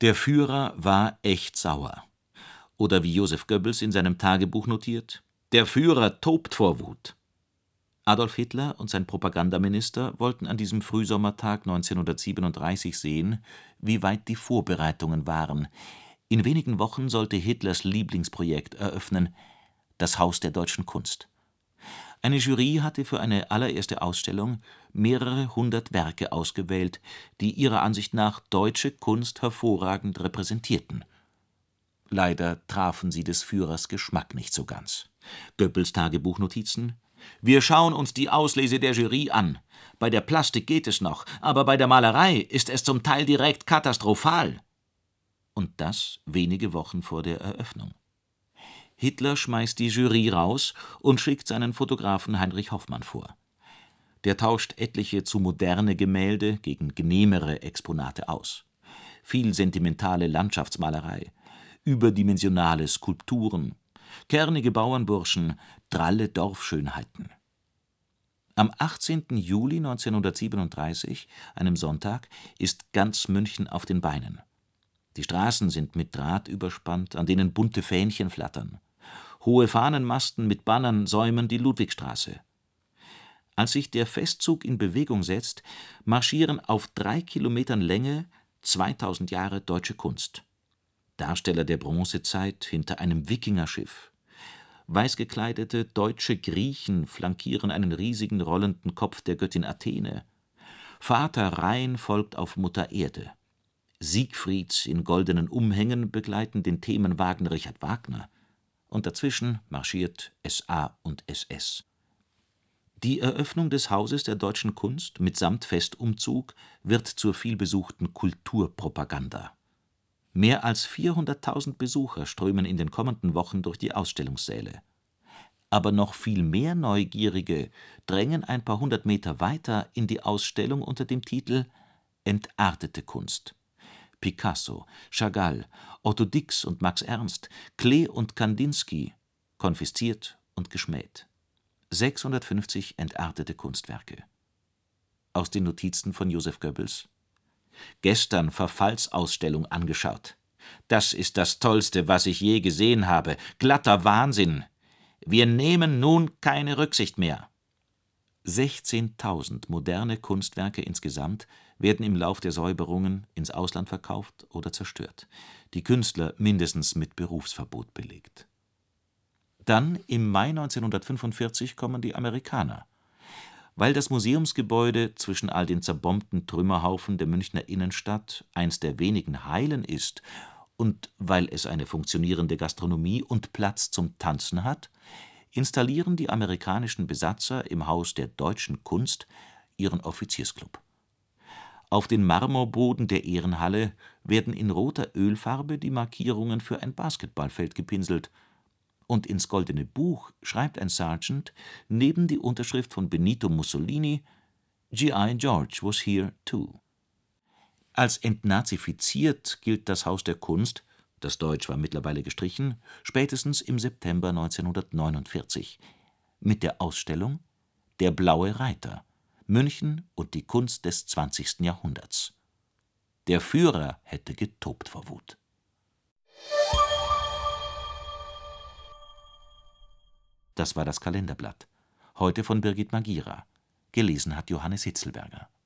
Der Führer war echt sauer. Oder wie Joseph Goebbels in seinem Tagebuch notiert: Der Führer tobt vor Wut. Adolf Hitler und sein Propagandaminister wollten an diesem Frühsommertag 1937 sehen, wie weit die Vorbereitungen waren. In wenigen Wochen sollte Hitlers Lieblingsprojekt eröffnen: das Haus der Deutschen Kunst. Eine Jury hatte für eine allererste Ausstellung mehrere hundert Werke ausgewählt, die ihrer Ansicht nach deutsche Kunst hervorragend repräsentierten. Leider trafen sie des Führers Geschmack nicht so ganz. Goebbels Tagebuchnotizen: Wir schauen uns die Auslese der Jury an. Bei der Plastik geht es noch, aber bei der Malerei ist es zum Teil direkt katastrophal. Und das wenige Wochen vor der Eröffnung. Hitler schmeißt die Jury raus und schickt seinen Fotografen Heinrich Hoffmann vor. Der tauscht etliche zu moderne Gemälde gegen genehmere Exponate aus. Viel sentimentale Landschaftsmalerei, überdimensionale Skulpturen, kernige Bauernburschen, dralle Dorfschönheiten. Am 18. Juli 1937, einem Sonntag, ist ganz München auf den Beinen. Die Straßen sind mit Draht überspannt, an denen bunte Fähnchen flattern. Hohe Fahnenmasten mit Bannern säumen die Ludwigstraße. Als sich der Festzug in Bewegung setzt, marschieren auf 3 Kilometern Länge 2000 Jahre deutsche Kunst. Darsteller der Bronzezeit hinter einem Wikingerschiff. Weiß gekleidete deutsche Griechen flankieren einen riesigen rollenden Kopf der Göttin Athene. Vater Rhein folgt auf Mutter Erde. Siegfried in goldenen Umhängen begleiten den Themenwagen Richard Wagner. Und dazwischen marschiert SA und SS. Die Eröffnung des Hauses der Deutschen Kunst mitsamt Festumzug wird zur vielbesuchten Kulturpropaganda. Mehr als 400.000 Besucher strömen in den kommenden Wochen durch die Ausstellungssäle. Aber noch viel mehr Neugierige drängen ein paar hundert Meter weiter in die Ausstellung unter dem Titel »Entartete Kunst«. Picasso, Chagall, Otto Dix und Max Ernst, Klee und Kandinsky, konfisziert und geschmäht. 650 entartete Kunstwerke. Aus den Notizen von Joseph Goebbels: Gestern Verfallsausstellung angeschaut. Das ist das Tollste, was ich je gesehen habe. Glatter Wahnsinn. Wir nehmen nun keine Rücksicht mehr. 16.000 moderne Kunstwerke insgesamt werden im Lauf der Säuberungen ins Ausland verkauft oder zerstört. Die Künstler mindestens mit Berufsverbot belegt. Dann, im Mai 1945, kommen die Amerikaner. Weil das Museumsgebäude zwischen all den zerbombten Trümmerhaufen der Münchner Innenstadt eins der wenigen heilen ist und weil es eine funktionierende Gastronomie und Platz zum Tanzen hat, installieren die amerikanischen Besatzer im Haus der Deutschen Kunst ihren Offiziersclub. Auf den Marmorboden der Ehrenhalle werden in roter Ölfarbe die Markierungen für ein Basketballfeld gepinselt. Und ins Goldene Buch schreibt ein Sergeant neben die Unterschrift von Benito Mussolini: G.I. George was here too. Als entnazifiziert gilt das Haus der Kunst, das Deutsch war mittlerweile gestrichen, spätestens im September 1949 mit der Ausstellung »Der blaue Reiter – München und die Kunst des 20. Jahrhunderts«. Der Führer hätte getobt vor Wut. Das war das Kalenderblatt. Heute von Birgit Magira. Gelesen hat Johannes Hitzelberger.